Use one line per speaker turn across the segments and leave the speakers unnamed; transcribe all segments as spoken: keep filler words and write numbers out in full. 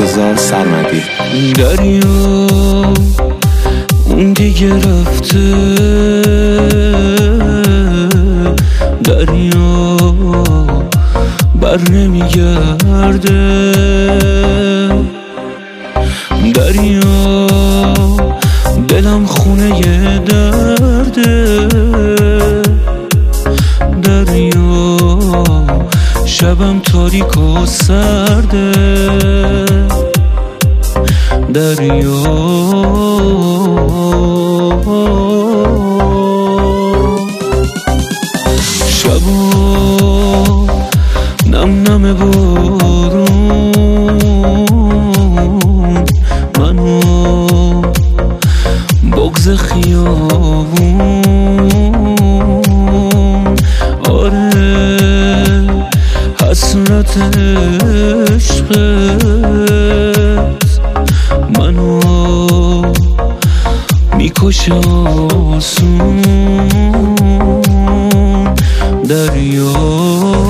مرتضی سرمدی.
دریا اون دیگه رفته، دریا بر نمیگرده، دریا دلم خونه ی درده، دریا شبم تاریک و سرده، دریا شبا نم نم بارون منو بغض خیابون، آره حسرت عشقت منو میکشه آسون، دریا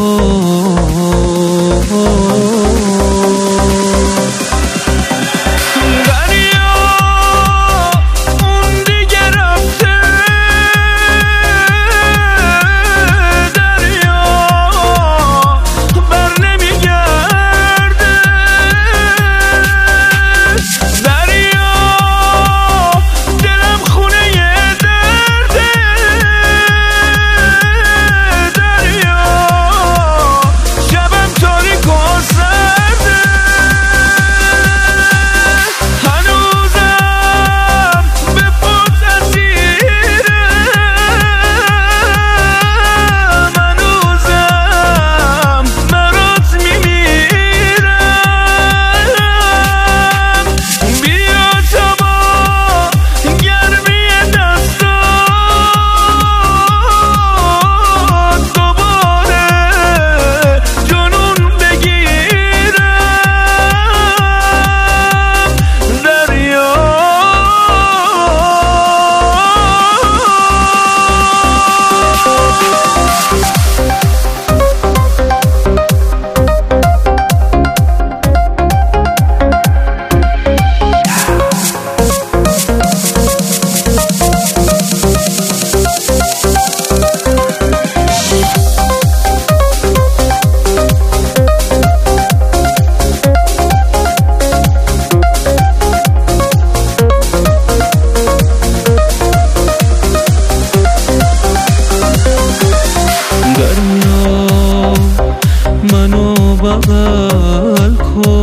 منو بغل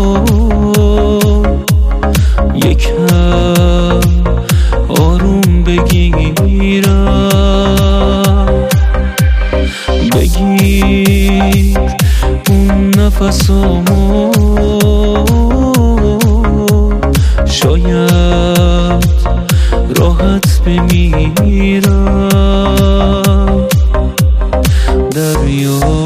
کن، یکم آروم بگیرم، بگیر اون نفسامو، شاید راحت بمیرم، دریا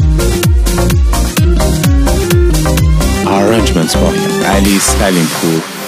با علی سلیمپور.